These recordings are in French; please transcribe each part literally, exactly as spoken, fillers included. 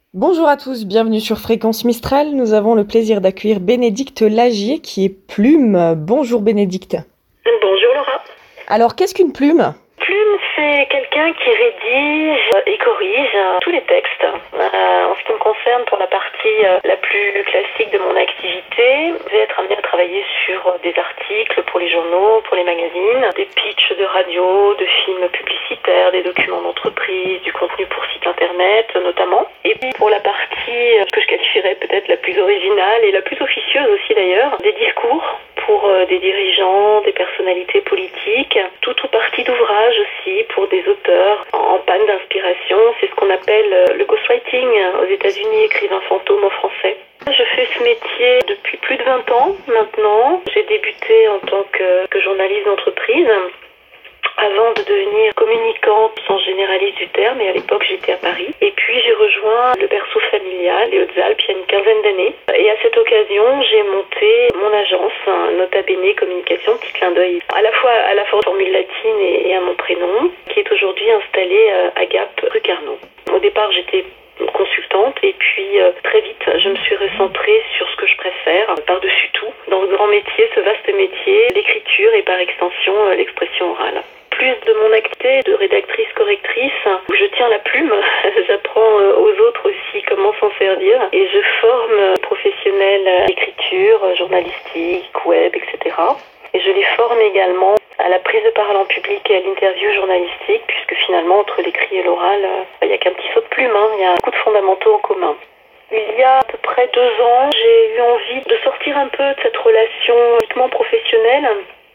Bonjour à tous, bienvenue sur Fréquence Mistral. Nous avons le plaisir d'accueillir Bénédicte Lagier qui est plume. Bonjour Bénédicte. Bonjour Laura. Alors qu'est-ce qu'une plume ? Plume, c'est quelqu'un qui rédige et corrige tous les textes. Euh, en ce qui me concerne, pour la partie euh, la plus classique de mon activité, je vais être amenée à travailler sur euh, des articles pour les journaux, pour les magazines, des pitchs de radio, de films publicitaires, des documents d'entreprise, du contenu pour site internet notamment. Et puis pour la partie euh, que je qualifierais peut-être la plus originale et la plus officieuse aussi d'ailleurs, des discours pour euh, des dirigeants, des personnalités politiques, tout ou partie d'ouvrage aussi pour des auteurs en panne d'inspiration. C'est ce qu'on appelle euh, le ghostwriting aux États-Unis, écrivain fantôme en français. Je fais ce métier depuis plus de vingt ans maintenant. J'ai débuté en tant que, que journaliste d'entreprise avant de devenir communicante sans généraliste du terme, et à l'époque j'étais à Paris. Et puis j'ai rejoint le berceau familial, les Hautes-Alpes, il y a une quinzaine d'années. Et à cette occasion, j'ai monté mon agence, Nota Bene Communication, petit clin d'œil à la fois à la formule latine et à mon prénom, qui est aujourd'hui installée à Gap, rue Carnot. Au départ, j'étais consultante et puis euh, très vite je me suis recentrée sur ce que je préfère par-dessus tout dans le grand métier, ce vaste métier, l'écriture et par extension euh, l'expression orale. Plus de mon activité de rédactrice correctrice, où je tiens la plume, j'apprends euh, aux autres aussi comment s'en servir et je forme euh, professionnels d'écriture, euh, journalistique, web, et cetera. Et je les forme également à la prise de parole en public et à l'interview journalistique, puisque finalement, entre l'écrit et l'oral, il n'y a qu'un petit saut de plume, hein, il y a beaucoup de fondamentaux en commun. Il y a à peu près deux ans, j'ai eu envie de sortir un peu de cette relation uniquement professionnelle,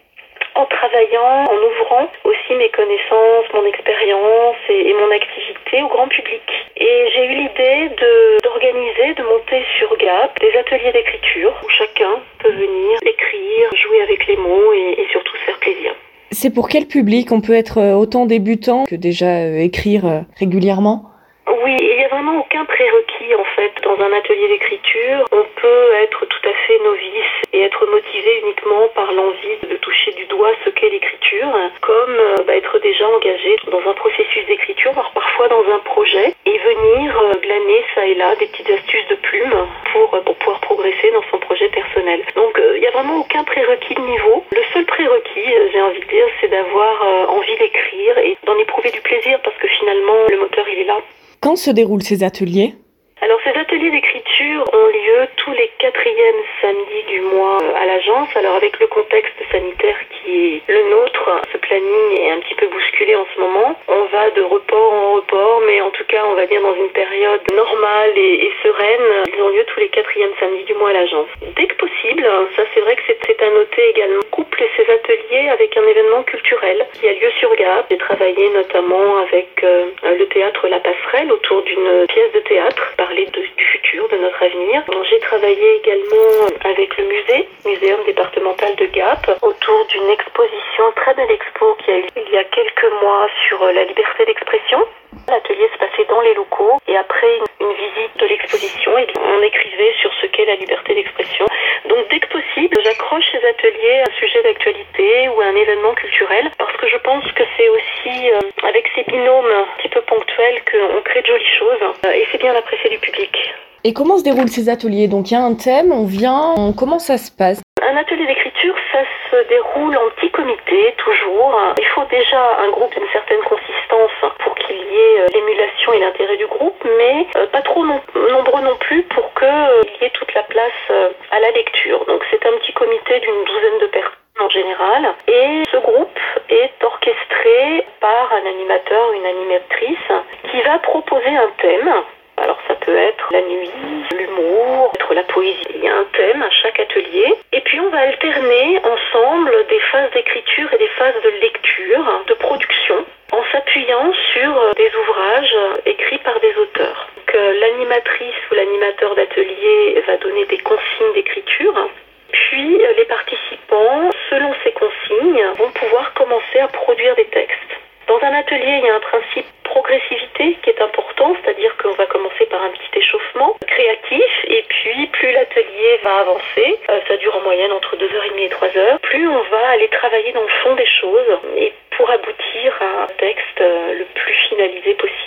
en travaillant, en ouvrant aussi mes connaissances, mon expérience et, et mon activité au grand public. Et j'ai eu l'idée de, d'organiser, de monter sur Gap des ateliers d'écriture où chacun peut venir écrire, jouer avec les mots et, et surtout se faire plaisir. C'est pour quel public on peut être autant débutant que déjà euh, écrire euh, régulièrement ? Oui, il n'y a vraiment aucun prérequis en fait dans un atelier d'écriture. On peut être tout à fait novice et être motivé uniquement par l'envie de toucher du doigt ce qu'est l'écriture, comme euh, bah, être déjà engagé dans un processus d'écriture, voire parfois dans un projet, et venir euh, glaner ça et là des petites astuces de plume pour, euh, pour pouvoir progresser dans son projet personnel. Donc il euh, n'y a vraiment aucun prérequis de niveau. Le seul prérequis, euh, j'ai envie de dire, c'est d'avoir euh, envie d'écrire et d'en éprouver du plaisir parce que finalement le moteur il est là. Quand se déroulent ces ateliers ? Alors ces ateliers d'écriture ont lieu tous les quatrièmes samedis du mois à l'agence. Alors avec le contexte sanitaire qui est le nôtre, ce planning est un petit peu bousculé en ce moment. On va de report en report, mais en tout cas on va dire dans une période normale et, et sereine. Ils ont lieu tous les quatrièmes samedis du mois à l'agence. Dès que possible, ça c'est vrai que c'est, c'est à noter également, couple ces ateliers avec un événement culturel qui a lieu sur Gap. J'ai travaillé notamment avec euh, le théâtre La Passerelle autour d'une pièce de théâtre, parler de, du futur, de notre avenir. Donc, j'ai travaillé également avec le musée, Muséum départemental de Gap, autour d'une exposition, très belle expo qui a eu il y a quelques mois sur la liberté d'expression. L'atelier se passait dans les locaux et après une, une visite de l'exposition, et on écrivait sur ce qu'est la liberté d'expression. Donc dès que possible, j'accroche ces ateliers à un sujet d'actualité ou à un événement culturel parce que je pense que c'est aussi euh, avec ces binômes un petit peu ponctuels qu'on crée de jolies choses euh, et c'est bien l'apprécié du public. Et comment se déroulent ces ateliers ? Donc il y a un thème, on vient, on... comment ça se passe ? Un atelier d'écriture, ça se déroule en petit comité, toujours. Il faut déjà un groupe d'une certaine consistance pour qu'il y ait l'émulation et l'intérêt du groupe, mais pas trop non, nombreux non plus pour qu'il y ait toute la place à la lecture. Donc c'est un petit comité d'une douzaine de personnes en général. Et ce groupe est orchestré par un animateur, une animatrice, qui va proposer un thème. Alors ça peut être la nuit, l'humour, être la poésie. Il y a un thème à chaque atelier. Et puis on va alterner ensemble des phases d'écriture et des phases de lecture, de production, en s'appuyant sur des ouvrages écrits par des auteurs. Donc, l'animatrice ou l'animateur d'atelier va donner des consignes d'écriture. Puis les participants, selon ces consignes, vont pouvoir commencer à produire des textes. Dans un atelier, il y a un principe progressivité qui est important, c'est-à-dire qu'on va commencer par un petit échauffement créatif et puis plus l'atelier va avancer, euh, ça dure en moyenne entre deux heures trente et trois heures, plus on va aller travailler dans le fond des choses et pour aboutir à un texte euh, le plus finalisé possible.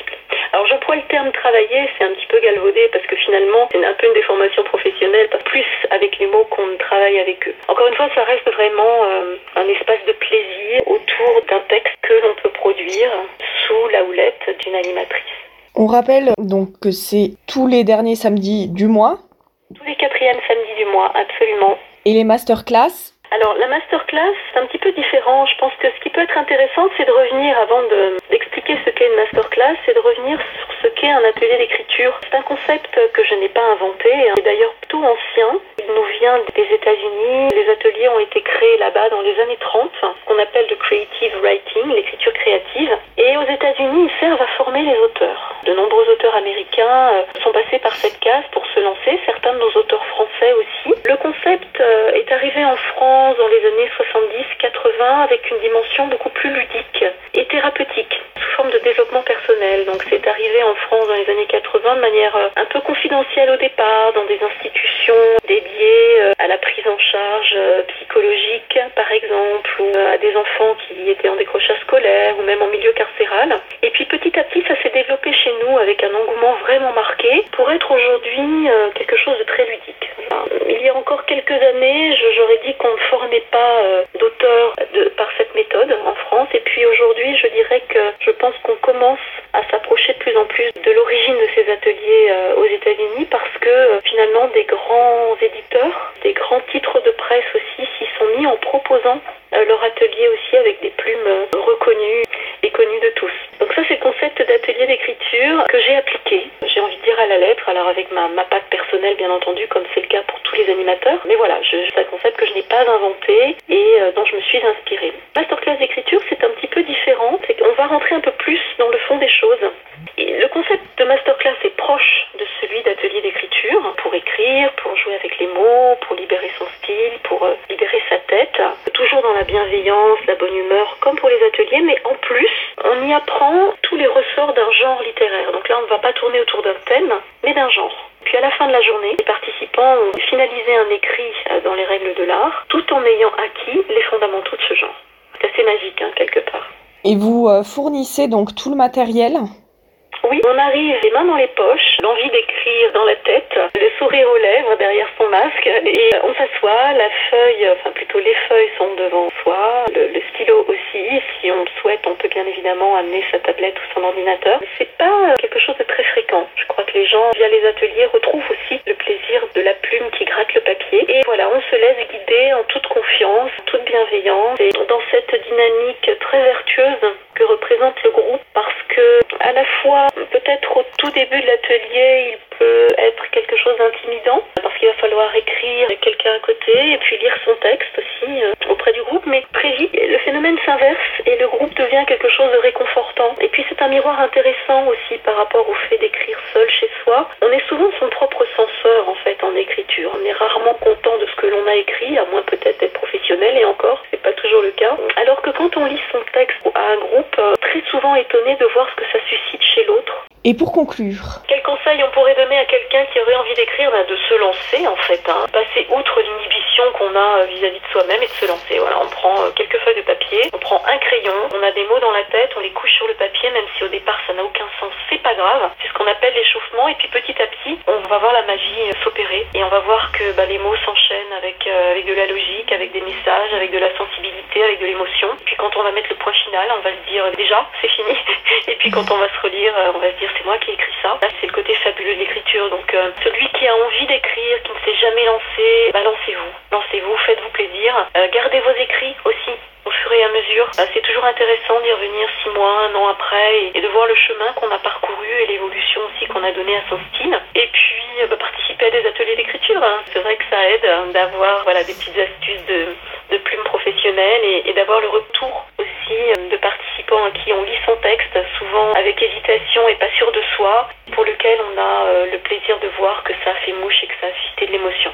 Alors j'emploie le terme travailler, c'est un petit peu galvaudé parce que finalement c'est un peu une déformation professionnelle, pas plus avec les mots qu'on ne travaille avec eux. Encore une fois, ça reste vraiment euh, un espace de plaisir autour d'un texte que l'on peut produire sous la houlette d'une animatrice. On rappelle donc que c'est tous les derniers samedis du mois. Tous les quatrièmes samedis du mois, absolument. Et les masterclass? Alors la masterclass, c'est un petit peu différent. Je pense que ce qui peut être intéressant, c'est de revenir, avant de, d'expliquer ce qu'est une masterclass, c'est de revenir sur ce qu'est un atelier d'écriture. C'est un concept que je n'ai pas inventé, et d'ailleurs plutôt ancien. Il nous vient des États-Unis. Les ateliers ont été créés là-bas dans les années trente, ce qu'on appelle le creative writing, l'écriture créative. Et aux États-Unis, ils servent à former les auteurs. De nombreux auteurs américains euh, sont passés par cette case pour se lancer, certains de nos auteurs français aussi. Le concept euh, est arrivé en France dans les années soixante-dix quatre-vingts avec une dimension beaucoup plus ludique et thérapeutique, sous forme de développement personnel. Donc c'est arrivé en France dans les années quatre-vingts de manière euh, un peu confidentielle au départ, dans des institutions dédiées euh, à la prise en charge euh, psychologique, par exemple, ou euh, à des enfants qui étaient en décrochage scolaire, ou même en milieu carcéral. Et puis petit à petit, ça s'est développé chez nous avec un engouement vraiment marqué pour être aujourd'hui euh, quelque chose de très ludique. Enfin, il y a encore quelques années, je, j'aurais dit qu'on ne formait pas euh, d'auteurs de, par cette méthode en France. Et puis aujourd'hui, je dirais que je pense qu'on commence à s'approcher de plus en plus de l'origine de ces ateliers euh, aux États-Unis parce que euh, finalement des grands éditeurs, des grands titres de presse aussi s'y sont mis en proposant euh, leur atelier aussi avec des plumes euh, reconnues et connues de tous. Donc ça, c'est le concept d'atelier d'écriture que j'ai appliqué, j'ai envie de dire à la lettre, alors avec ma, ma patte personnelle bien entendu, comme c'est le cas pour tous les animateurs. Mais voilà, je, c'est un concept que je n'ai pas inventé et euh, dont je me suis inspirée. Masterclass d'écriture, c'est un petit peu différent, c'est qu'on va rentrer un peu plus dans le fond des choses. Et le concept de masterclass est proche de celui d'atelier d'écriture, pour écrire, pour jouer avec les mots, pour libérer son style, pour euh, libérer sa tête, toujours dans la bienveillance, la bonne humeur, comme pour les ateliers, mais en plus, on y apprend tous les ressorts d'un genre littéraire. Donc là, on ne va pas tourner autour d'un thème, mais d'un genre. Puis à la fin de la journée, les participants ont finalisé un écrit dans les règles de l'art, tout en ayant acquis les fondamentaux de ce genre. C'est assez magique, hein, quelque part. Et vous euh, fournissez donc tout le matériel ? Oui, on arrive les mains dans les poches, l'envie d'écrire dans la tête, le sourire aux lèvres derrière son masque, et on s'assoit, la feuille, enfin plutôt les feuilles sont devant soi, le, le stylo aussi, si on le souhaite, on peut bien évidemment amener sa tablette ou son ordinateur. C'est pas quelque chose de très fréquent. Je crois que les gens, via les ateliers, retrouvent aussi le plaisir de la plume qui gratte le papier. Et voilà, on se laisse guider en toute confiance, en toute bienveillance, et dans cette dynamique très vertueuse que représente le groupe, parce que à la fois, peut-être au tout début de l'atelier, il peut être quelque chose d'intimidant, parce qu'il va falloir écrire avec quelqu'un à côté, et puis lire son texte aussi euh, auprès du groupe, mais très vite, le phénomène s'inverse, et le groupe devient quelque chose de réconfortant. Et puis c'est un miroir intéressant aussi par rapport au fait d'écrire seul chez soi. On est souvent son propre censeur, en fait, en écriture. On est rarement content de ce que l'on a écrit, à moins peut-être d'être professionnel, et encore, c'est pas toujours le cas. Alors que quand on lit son texte à un groupe, euh, très souvent étonné de voir ce que ça suscite chez l'autre. Et pour conclure, quel conseil on pourrait donner à quelqu'un qui aurait envie d'écrire? Ben, de se lancer en fait, hein. Passer outre l'inhibition qu'on a vis-à-vis de soi-même et de se lancer. Voilà, on prend quelques feuilles de papier, on prend un crayon, on a des mots dans la tête, on les couche sur le papier, même si au départ ça n'a aucun sens, c'est pas grave. C'est ce qu'on appelle l'échauffement, et puis petit à petit, on va voir la magie s'opérer, et on va voir que bah, les mots s'enchaînent avec, euh, avec de la logique, avec des messages, avec de la sensibilité, avec de l'émotion. Puis quand on va mettre le point final, on va se dire déjà, c'est fini. Et puis quand on va se relire, on va se dire c'est moi qui ai écrit ça. Là, c'est le côté fabuleux de l'écriture. Donc euh, celui qui a envie d'écrire, qui ne s'est jamais lancé, bah, lancez-vous. Lancez-vous, faites-vous plaisir. Euh, gardez vos écrits aussi. Au fur et à mesure, bah, c'est toujours intéressant d'y revenir six mois, un an après, et, et de voir le chemin qu'on a parcouru et l'évolution aussi qu'on a donné à son style. Et puis, euh, bah, participer à des ateliers d'écriture. Hein. C'est vrai que ça aide hein, d'avoir voilà, des petites astuces de, de plumes professionnelles et, et d'avoir le retour aussi euh, de participants à qui on lit son texte, souvent avec hésitation et pas sûr de soi, pour lequel on a euh, le plaisir de voir que ça a fait mouche et que ça a suscité de l'émotion.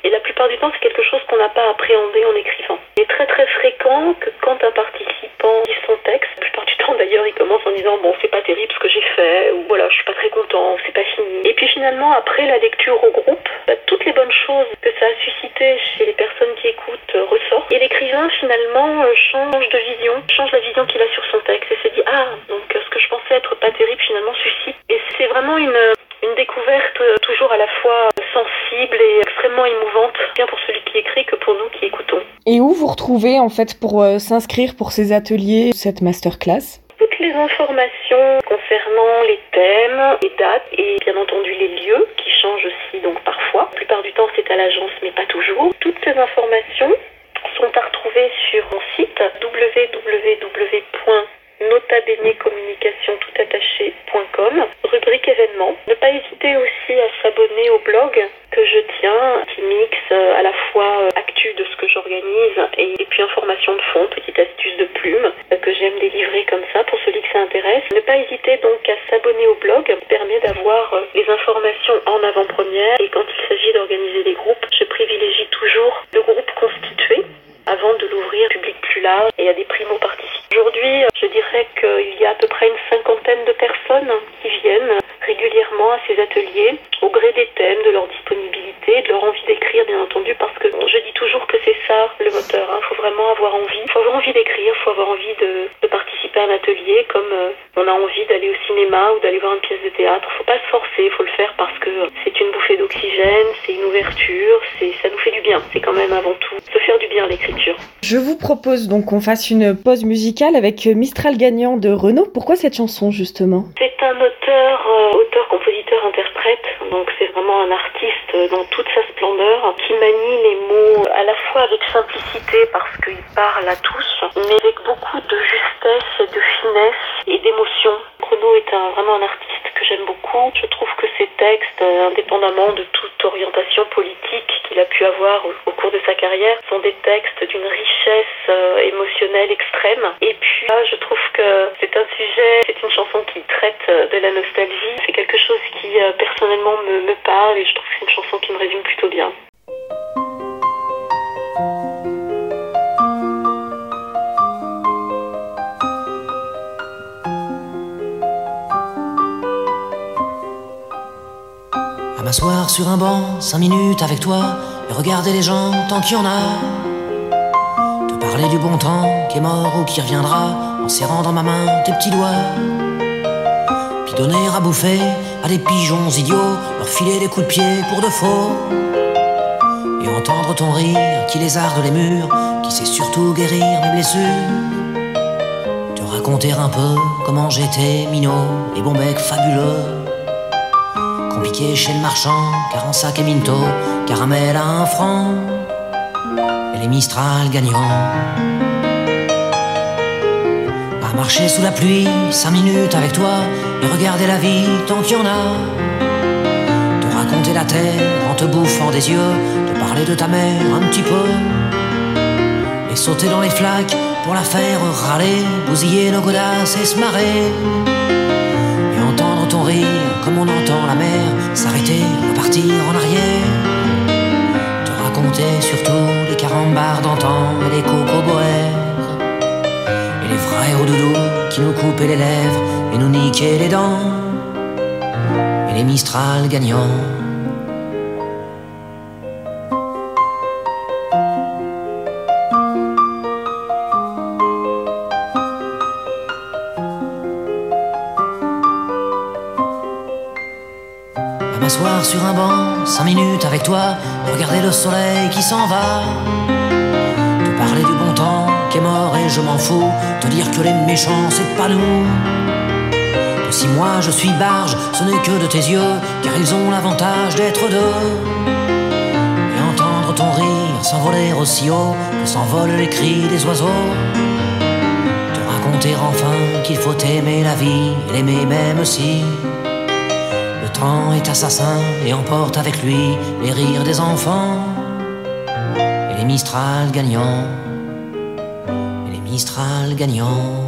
Et la plupart du temps, c'est quelque chose qu'on n'a pas appréhendé en écrivant. Il est très très fréquent que quand un participant lit son texte, la plupart du temps d'ailleurs, il commence en disant bon, c'est pas terrible ce que j'ai fait, ou voilà, je suis pas très content, c'est pas fini. Et puis finalement, après la lecture au groupe, bah, toutes les bonnes choses que ça a suscité chez les personnes qui écoutent euh, ressortent. Et l'écrivain finalement euh, change de vision, change la vision qu'il a sur son texte et se dit ah, donc euh, ce que je pensais être pas terrible finalement suscite. Et c'est vraiment une Une découverte toujours à la fois sensible et extrêmement émouvante, bien pour celui qui écrit que pour nous qui écoutons. Et où vous retrouvez en fait pour euh, s'inscrire pour ces ateliers, cette masterclass? Toutes les informations concernant les thèmes, les dates et bien entendu les lieux qui changent aussi donc parfois. La plupart du temps c'est à l'agence mais pas toujours. Toutes ces informations sont à retrouver sur mon site w w w point notabenecommunication tout attaché point com, rubrique événements. Ne pas hésiter aussi à s'abonner au blog que je tiens, qui mixe à la fois actu de ce que j'organise et, et puis information de fond, petite astuce de plume que j'aime délivrer comme ça pour celui que ça intéresse. Ne pas hésiter donc à s'abonner au blog, qui permet d'avoir les informations en avant-première, et quand il s'agit d'organiser des groupes, je privilégie toujours le groupe constitué avant de l'ouvrir au public plus large et à des primo-participants. Aujourd'hui, je dirais qu'il y a à peu près une cinquantaine de personnes qui viennent régulièrement à ces ateliers, au gré des thèmes, de leur disponibilité, de leur envie d'écrire, bien entendu, parce que je dis toujours que c'est ça le moteur. Il hein. faut vraiment avoir envie. Il faut avoir envie d'écrire, il faut avoir envie de, de participer à un atelier, comme euh, on a envie d'aller au cinéma ou d'aller voir une pièce de théâtre. Il ne faut pas se forcer, il faut le faire parce que c'est une bouffée d'oxygène, c'est une ouverture, c'est, ça nous fait du bien. C'est quand même avant tout se faire du bien l'écriture. Je vous propose donc qu'on fasse une pause musicale avec Mistral gagnant de Renaud. Pourquoi cette chanson justement? C'est un auteur, euh, auteur, compositeur, interprète, donc c'est vraiment un artiste dans toute sa splendeur, qui manie les mots à la fois avec simplicité parce qu'il parle à tous, mais avec beaucoup de justesse, de finesse et d'émotion. Renaud est un, vraiment un artiste que j'aime beaucoup. Je trouve que ses textes, euh, indépendamment de toute orientation politique qu'il a pu avoir au, au cours de sa carrière, sont des textes d'une richesse euh, émotionnelle extrême. Et puis là, je trouve que c'est un sujet, c'est une chanson qui traite de la nostalgie. C'est quelque chose qui euh, personnellement me, me parle et je trouve que c'est une chanson qui me résume plutôt bien. À m'asseoir sur un banc, cinq minutes avec toi, et regarder les gens tant qu'il y en a. Te parler du bon temps qui est mort ou qui reviendra, en serrant dans ma main tes petits doigts. Puis donner à bouffer à des pigeons idiots, leur filer des coups de pied pour de faux. Et entendre ton rire qui lézarde les murs, qui sait surtout guérir mes blessures. Te raconter un peu comment j'étais minot et bon bec fabuleux. Compliqué chez le marchand, car en sac et minto, caramel à un franc, et les Mistral gagnants. À marcher sous la pluie, cinq minutes avec toi, et regarder la vie tant qu'il y en a. Te raconter la terre en te bouffant des yeux, te parler de ta mère un petit peu, et sauter dans les flaques pour la faire râler, bousiller nos godasses et se marrer. Entendre ton rire comme on entend la mer s'arrêter, repartir en arrière. Te raconter surtout les carambars d'antan et les cocoboères, et les frères au doudou qui nous coupaient les lèvres et nous niquaient les dents, et les Mistral gagnants. M'asseoir sur un banc, cinq minutes avec toi, regarder le soleil qui s'en va. Te parler du bon temps qui est mort et je m'en fous, te dire que les méchants c'est pas nous. Que si moi je suis barge, ce n'est que de tes yeux, car ils ont l'avantage d'être deux. Et entendre ton rire s'envoler aussi haut que s'envolent les cris des oiseaux. Te raconter enfin qu'il faut aimer la vie et l'aimer même si le temps est assassin et emporte avec lui les rires des enfants, et les Mistral gagnants, et les Mistral gagnants.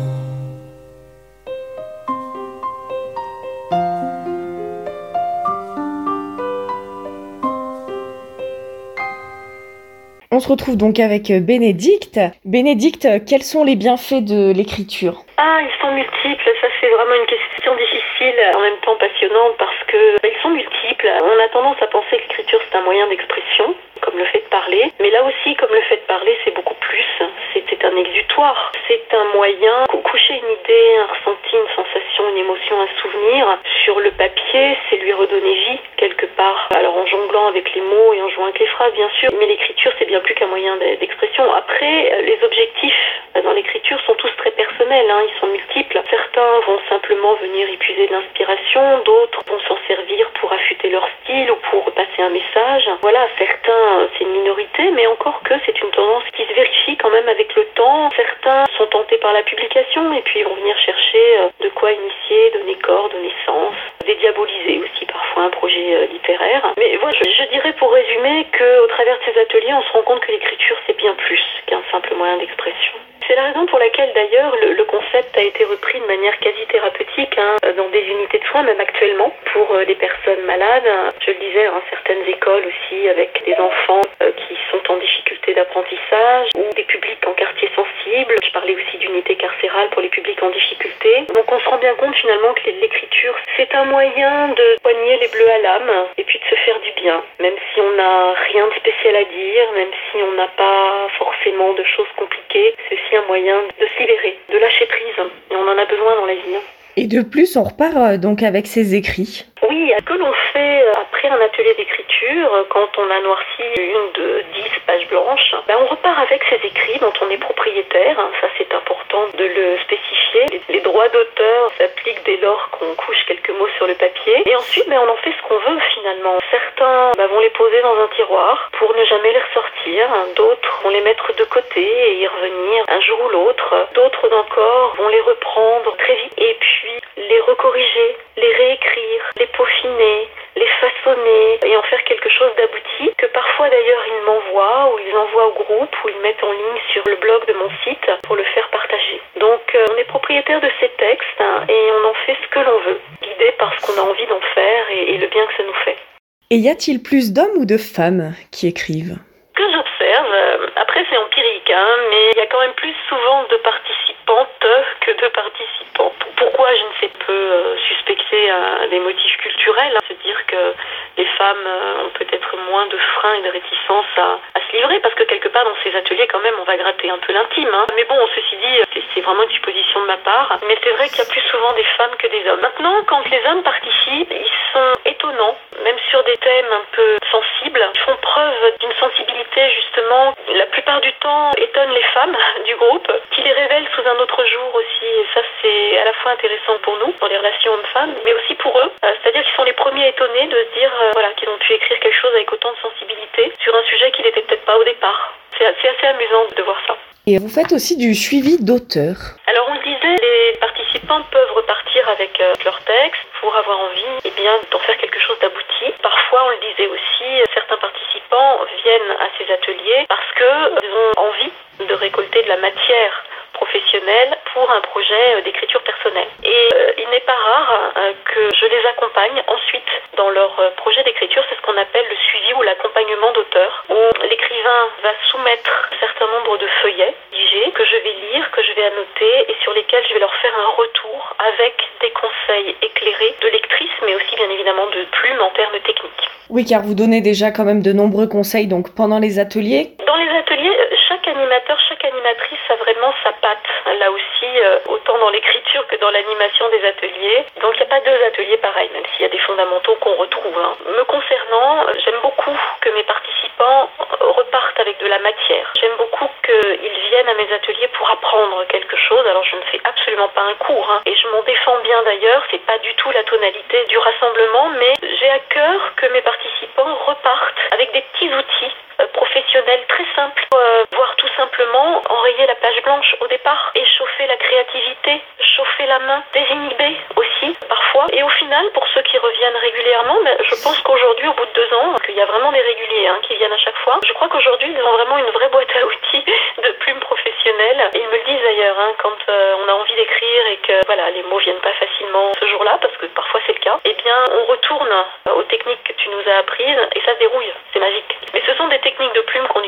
On se retrouve donc avec Bénédicte. Bénédicte, quels sont les bienfaits de l'écriture ? Ah, ils sont multiples. Ça, c'est vraiment une question difficile, en même temps passionnante, parce que ils sont multiples. On a tendance à penser que l'écriture, c'est un moyen d'expression, comme le fait de parler. Mais là aussi, comme le fait de parler, c'est beaucoup plus. C'est, c'est un exutoire. C'est un moyen, coucher une idée, un ressenti, une sensation, une émotion, un souvenir sur le papier, c'est lui redonner vie, quelque part. Alors, en jonglant avec les mots et en jouant avec les phrases, bien sûr. Mais l'écriture, c'est bien plus qu'un moyen d'expression. Après, les objectifs dans l'écriture sont tous très personnels, hein. Ils sont multiples. Certains vont simplement venir y puiser de l'inspiration, d'autres vont s'en servir pour affûter leur style ou pour passer un message. Voilà, certains, c'est une minorité, mais encore que c'est une tendance qui se vérifie quand même avec le temps. Certains sont tentés par la publication et puis vont venir chercher de quoi initier, donner corps, donner sens, dédiaboliser aussi parfois un projet littéraire. Mais voilà, je, je dirais pour résumer qu'au travers de ces ateliers, on se rend compte que l'écriture, c'est bien plus qu'un simple moyen d'expression. C'est la raison pour laquelle d'ailleurs le, le concept a été repris de manière quasi thérapeutique hein, dans des unités de soins, même actuellement, pour euh, des personnes malades. Je le disais, hein, certaines écoles aussi avec des enfants euh, qui sont en difficulté d'apprentissage ou des publics en quartier sensible. Je parlais aussi d'unités carcérales pour les publics en difficulté. Donc on se rend bien compte finalement que l'écriture, c'est un moyen de poigner les bleus à l'âme et puis de se faire du bien, même si on n'a rien de spécial à dire, même si on n'a pas forcément de choses compliquées. C'est aussi un moyen de se libérer, de lâcher prise. Et on en a besoin dans la vie. Et de plus, on repart euh, donc avec ses écrits. Oui, ce que l'on fait après un atelier d'écriture, quand on a noirci une de dix pages blanches, ben on repart avec ces écrits dont on est propriétaire. Ça, c'est important de le spécifier. Les droits d'auteur s'appliquent dès lors qu'on couche quelques mots sur le papier. Et ensuite, ben, on en fait ce qu'on veut finalement. Certains ben, vont les poser dans un tiroir pour ne jamais les ressortir. D'autres vont les mettre de côté et y revenir un jour ou l'autre. D'autres encore vont les reprendre très vite et puis les recorriger, les réécrire, les peaufiner, les façonner et en faire quelque chose d'abouti que parfois d'ailleurs ils m'envoient ou ils envoient au groupe ou ils mettent en ligne sur le blog de mon site pour le faire partager. Donc euh, on est propriétaire de ces textes hein, et on en fait ce que l'on veut, guidé par ce qu'on a envie d'en faire et, et le bien que ça nous fait. Et y a-t-il plus d'hommes ou de femmes qui écrivent ? Ce que j'observe, euh, après c'est empirique, hein, mais il y a quand même plus souvent de participantes que de participants. Pourquoi, je ne sais, peu euh, suspecter euh, des motifs culturels, hein, se dire que les femmes euh, ont peut-être moins de freins et de réticences à, à se livrer, parce que quelque part dans ces ateliers quand même on va gratter un peu l'intime. Hein. Mais bon, ceci dit, c'est, c'est vraiment une supposition de ma part, mais c'est vrai qu'il y a plus souvent des femmes que des hommes. Maintenant, quand les hommes participent, ils sont étonnants, même sur des thèmes un peu sensibles, ils font preuve d'une sensibilité justement, la plupart du temps étonnent les femmes du groupe, qui les révèlent sous un autre jour aussi, et ça c'est à la fois intéressant pour nous, dans les relations hommes-femmes, mais aussi pour eux, euh, c'est-à-dire qu'ils sont les premiers étonnés de se dire euh, voilà, qu'ils ont pu écrire quelque chose avec autant de sensibilité sur un sujet qui n'était peut-être pas au départ. C'est, c'est assez amusant de voir ça. Et vous faites aussi du suivi d'auteurs. Alors on le disait, les participants peuvent repartir avec euh, leur texte pour avoir envie eh bien, d'en faire quelque chose d'abouti. Parfois, on le disait aussi, certains participants viennent à ces ateliers parce qu'ils ont envie de récolter de la matière professionnelle pour un projet d'écriture personnelle. Et euh, il n'est pas rare euh, que je les accompagne ensuite dans leur euh, projet d'écriture. C'est ce qu'on appelle le suivi ou l'accompagnement d'auteur, où l'écrivain va soumettre un certain nombre de feuillets rédigés que je vais lire, que je vais annoter et sur lesquels je vais leur faire un retour avec des conseils éclairés de lectrice, mais aussi bien évidemment de plume en termes techniques. Oui, car vous donnez déjà quand même de nombreux conseils donc pendant les ateliers. Dans les ateliers, chaque animateur, chaque animatrice a vraiment sa patte. Là aussi, euh, autant dans l'écriture que dans l'animation des ateliers. Donc il n'y a pas deux ateliers pareils, même s'il y a des fondamentaux qu'on retrouve. Hein. Me concernant, j'aime beaucoup que mes participants repartent avec de la matière. J'aime beaucoup qu'ils viennent à mes ateliers pour apprendre quelque chose. Alors je ne fais absolument pas un cours, hein. Et je m'en défends bien d'ailleurs. C'est pas du tout la tonalité du rassemblement, mais j'ai à cœur que mes participants repartent avec des petits outils euh, professionnels très simples, euh, voire tout simplement enrayer la page blanche au départ, échauffer la créativité, chauffer la main, désinhiber aussi parfois. Et au final, pour ceux qui reviennent régulièrement, ben, je pense qu'aujourd'hui, au bout de deux ans, qu'il y a vraiment des réguliers hein, qui viennent à chaque fois, je crois qu'aujourd'hui, ils ont vraiment une vraie boîte à outils de plumes professionnelles. Et ils me le disent d'ailleurs, hein, quand euh, on a envie d'écrire et que voilà, les mots viennent pas facilement ce jour-là, parce que parfois c'est le cas, eh bien on retourne aux techniques que tu nous as apprises et ça se dérouille, c'est magique. Mais ce sont des techniques de plume qu'on utilise nous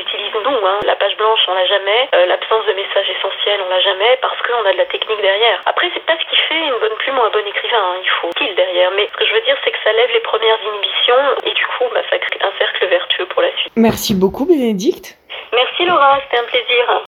nous. Hein. La page blanche, on l'a jamais. Euh, l'absence de message essentiel, on l'a jamais parce qu'on a de la technique derrière. Après, c'est pas ce qui fait une bonne plume ou un bon écrivain. Hein. Il faut qu'il derrière. Mais ce que je veux dire, c'est que ça lève les premières inhibitions et du coup, bah, ça crée un cercle vertueux pour la suite. Merci beaucoup, Bénédicte. Merci Laura, c'était un plaisir.